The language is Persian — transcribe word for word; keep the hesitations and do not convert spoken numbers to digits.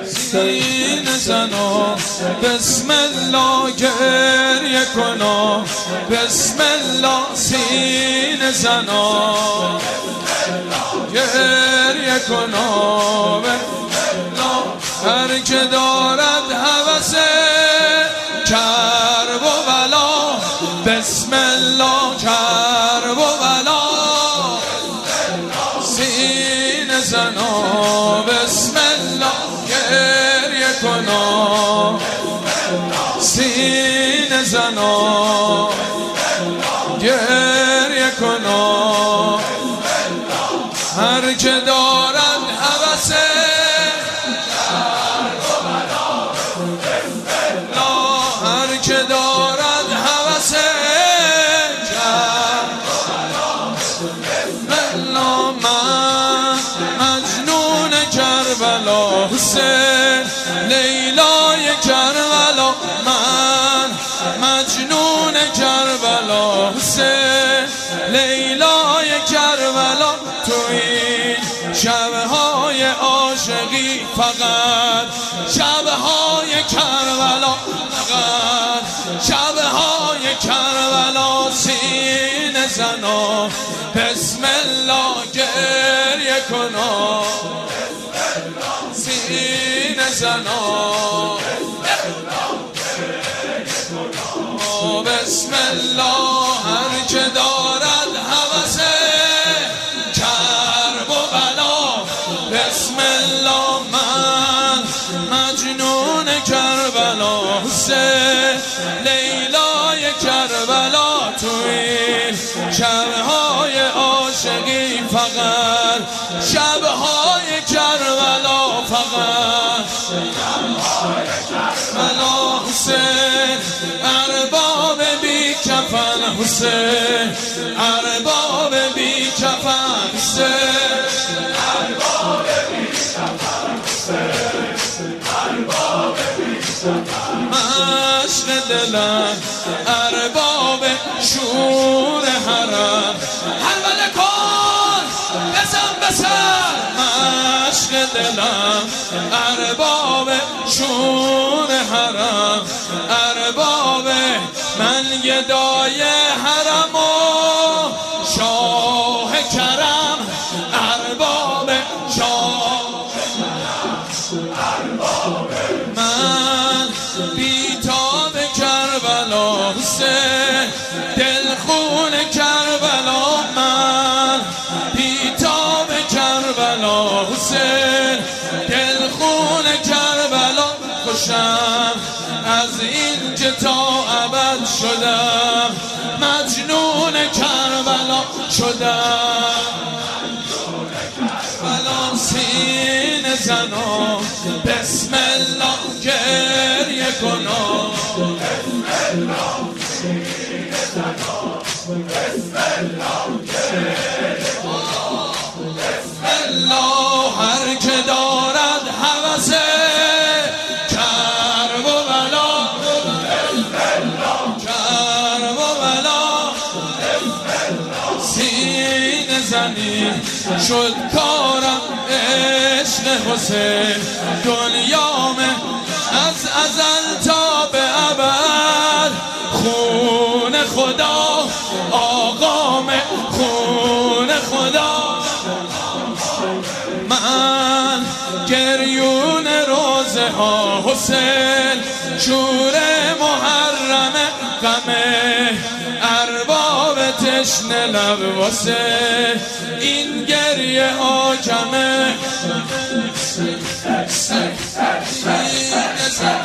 سینه زنا بسم الله گریه کنا بسم الله سینه زنا گریه کنا هر که دارد هوس کرب و بلا بسم الله کرب و بلا سینه زنا بسم الله گریه کنا سینه زنا گریه کنا هر که دارد هوس هر که دارد هوس کربلا من مجنون کربلا حسین لیلای کربلا من مجنون کربلا حسین لیلای کربلا تو این شبهای عاشقی فقط شبهای کربلا فقط شبهای کربلا سینه زنا بسم الله گریه کنا سینه زنا بسم الله هر که دارد هوس کرب و بلا بسم الله من مجنون کربلا حسین لیلای کربلا تو این شبهای عاشقی فقط شبهای کربلا فقط کربلا حسین ارباب بی کفن حسین ارباب بی کفن حسین ارباب بی کفن حسین ارباب بی کفن مشق دلم ارباب شور حرم حمله کن بزن بسر مشق دلم ارباب شور حرم ارباب من گدای حرم و شاه کرم ارباب شاه من بیتاب کربلا حسین دلخون کربلا من بیتاب کربلا حسین دلخون کربلا خوشم از این که تا ابد شدم مجنون کربلا شدم کربلا سینه زنا بسم الله گریه کنا بسم الله سینه زنا بسم الله گریه کنا بسم الله هر که دارد هوس کرب و بلا کرب و بلا سینه زنی شد کارم عشق حسین دنیام از ازل تا به ابد خون خدا آقام خون خدا من گریون روزه ها حسین شور محرم غم ارباب تشنه لب واسه این گریه ها کمه